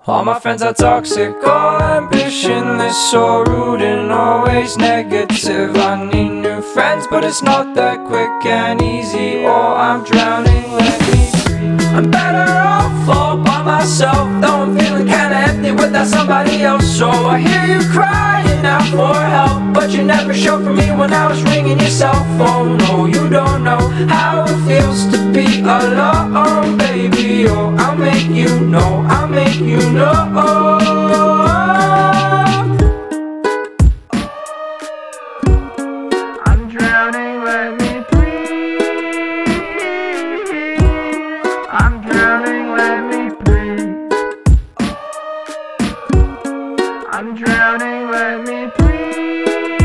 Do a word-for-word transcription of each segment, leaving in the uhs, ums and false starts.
All my friends are toxic, all ambitionless, so rude and always negative. I need new friends, but it's not that quick and easy, or I'm drowning, let me breathe. I'm better off all by myself, though I'm feeling kinda empty without somebody else. So I hear you crying out for help, but you never showed for me when I was ringing your cell phone. No, you don't know how it feels to be alone, baby. Oh, I'll make you know, I'll make you know. I'm drowning, let me breathe. I'm drowning, let me breathe. I'm drowning, let me breathe.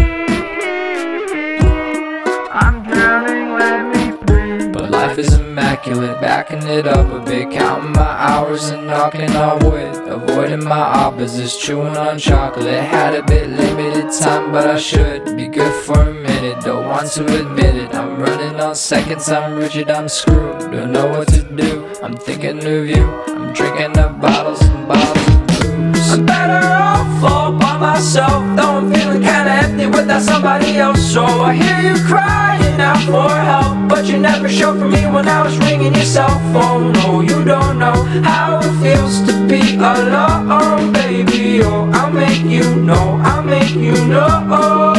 I'm drowning, let me breathe. But life is immaculate, backing it up a bit, counting my hours and knocking on wood, avoiding my opposites, chewing on chocolate. Had a bit limited time, but I should be good for a minute. Don't want to admit it, I'm running on seconds, I'm rigid, I'm screwed. Don't know what to do, I'm thinking of you. I'm drinking up bottles and bottles of booze. I'm better off all by myself, though I'm feeling kinda empty without somebody else. So I hear you crying out for help, but you never showed for me when I was ringing your cell phone. No, you don't know how it feels to be alone, baby. Oh, I'll make you know, I'll make you know.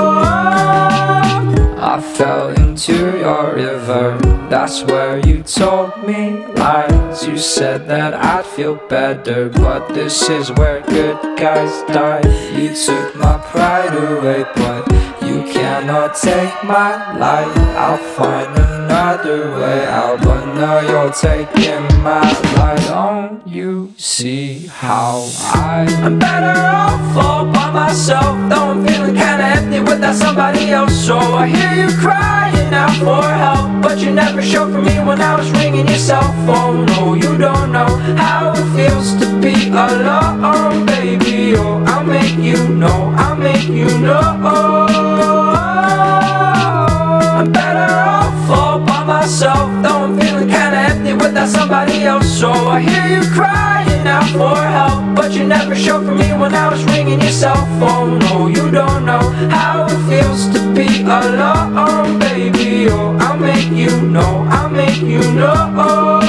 I fell into your river, that's where you told me lies. You said that I'd feel better, but this is where good guys die. You took my pride away, but you cannot take my life. I'll find another way out, but now you're taking my life. Don't you see how I I'm better off all by myself, though I'm feeling kinda empty without somebody else. So I hear you crying out for help, but you never showed for me when I was ringing your cell phone. No, you don't know how it feels to be alone, baby. Oh, I'll make you know, I'll make you know. I'm better off all by myself, though I'm feeling kinda empty without somebody else. So I hear you crying out for help, but you never showed for me when I was ringing your cell phone. No, you don't know how it feels to be alone, baby. Oh, I'll make you know, I'll make you know.